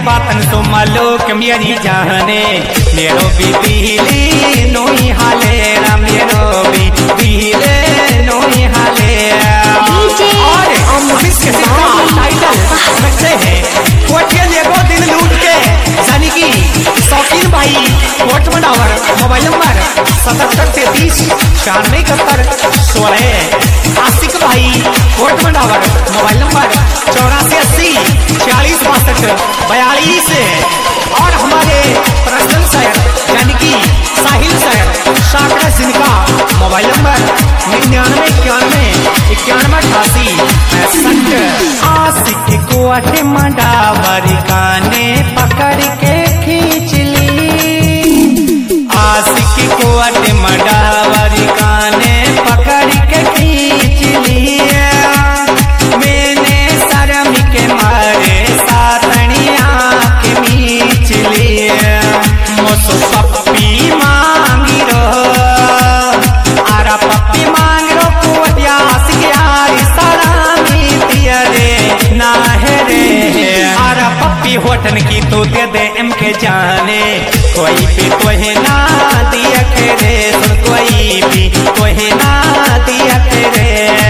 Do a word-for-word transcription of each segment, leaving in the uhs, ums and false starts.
बातन तो मालूक मेरी जाने मेरो भी दिली नोई हाले रा मेरो भी दिले नोई हाले और इसके टाइटल समझते हैं कोटिया लेगो दिल लूट के यानी कि शौकीन भाई कोट मनावर मोबाइल नंबर सतहत्तर तैतीस छियानवे इकहत्तर सोलह आशिक भाई कोट मनावर मोबाइल नंबर चौरासी अस्सी छियालीस बासठ बयालीस और हमारे पर्सनल शायर यानी कि साहिल शायर शाकरा जिनका मोबाइल नंबर निन्यानवे इक्यानवे इक्यानवे अठासी पैंसठ आशिक को अटे मंडावर काने पकड़ के खींच ली आशिक को अटे मंडावर काने पकड़ के खींच लिया मैंने शर्म के मारे सातनिया के मीच लिया मोसो पप्पी मांगी रो आरा पप्पी मांग रो कुवटिया आशिक यारी सलामी दिया रे ना है रे आरा पप्पी होठन की तो दे दे एम के जाने कोई भी तोहे ना दिया के रे सुन कोई भी तोहे ना दिया के रे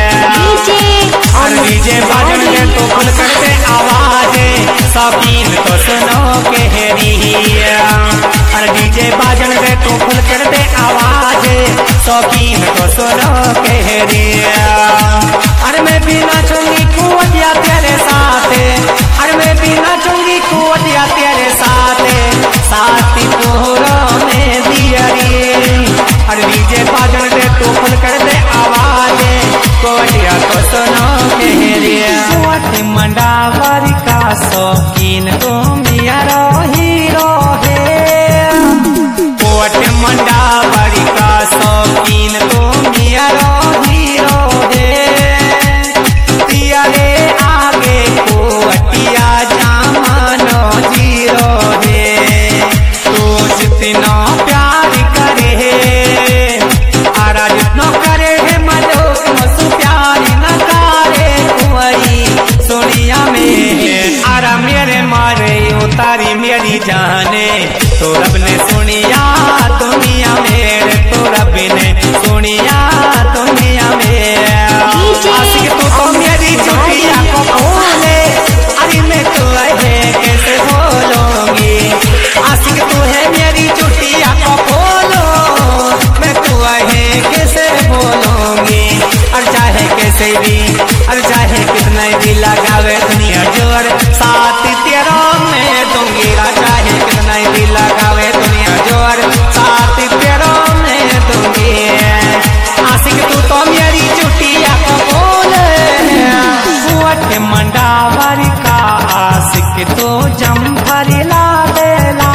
और डीजे बाजन दे तो फुल करते आवाज शौकीन तो सुनो के हेरिया और डीजे बाजन दे तो फुल करते आवाज शौकीन तो सुनो के हेरिया अरे मैं भी नाचूंगी कुवटिया तेरे साथ अरे मैं भी नाचूंगी कुवटिया तेरे साथ साथी तोहरों में दिया रे अरे डीजे बाजन दे तो फुल करते आवाज कोटिया तो सुनो के हेरिया कोट मंडावर का शौकीन तुम यारो हीरो है कोट मंडावर का शौकीन तुम यारो हीरो है दिया रे आगे कोटिया जामानो जीरो है तो जितना प्यार करे आरा जितना करे है मलोक मसु प्यार न करे कुंवरी सोनिया में आरा मेरे मारे उतारी मेरी जाने तो रब ने सुनिया दुनिया मेरे तो रब ने सुनिया दुनिया में आशिक तू तो मेरी चुटिया को बोले अरे मैं तो है कैसे बोलूंगी आशिक तू है मेरी चुटिया को बोलो मैं तो है कैसे बोलूंगी और चाहे कैसे भी और चाहे कितना भी लगावे दुनिया जोर साथ तेरा मैं दूंगी चाहे कितना भी लगावे दुनिया जोर साथ तेरा मैं दूंगी आशिक तू तो मेरी चुटिया को बोले कोट मंडावर का आशिक तो जम्भर ला देला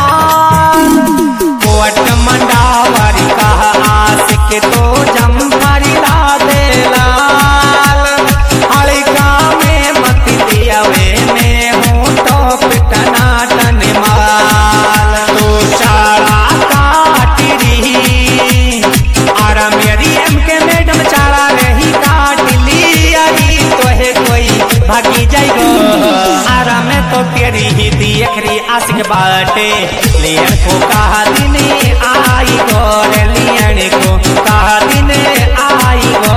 कोट मंडावर का आशिक तो जम्भर ला देला हड़का में मत दिया वे मैं हूँ तो पिटना टन माल तो चारा काट रही आरा मेरी एम के मैडम चारा रही काट ली अरी तो है कोई भागी जाएगो आरा में तो तेरी ही देख रही आशिक बाटे लियन को कहा दिन आई गो रे लियन को कहा दिन आई गो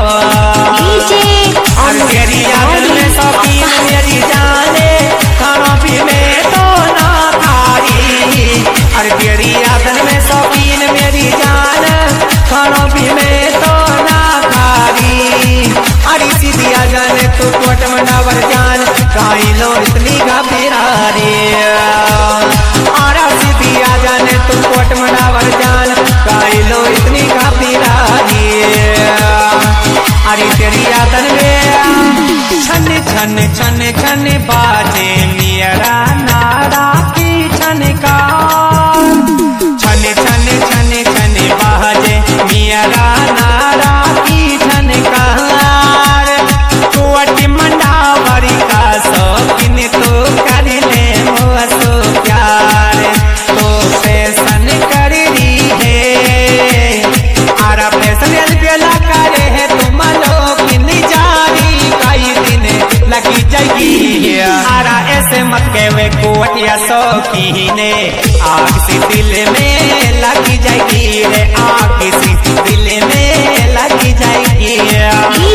और तेरी याद में शौकीन मेरी जाने खाना भी में तो ना खारी और तेरी याद में शौकीन मेरी जान खाना भी में तो ना खारी अरे सीधी आ जाने तू कोट मंडावर जान काई लो इतनी घबरा रे आरा सीधी आ जाने तू कोट मंडावर जान काई लो इतनी घबरा रे अरे तेरी यादन में छन छन छन छन बाजे मेरा नारा की छनका छन छन छन छन बाजे मेरा नारा की छनकार कोट मंडावर का शौकीन तो कर ले मोसो प्यार तो फैशन कर रही है आरा फैशन बेला करे है तुम लोग जारी कई दिन लगी जाएगी आरा ऐसे मत के वे कोटिया शौकीने आग सी दिल में लग जाएगी रे, आग सी दिल में लग जाएगी।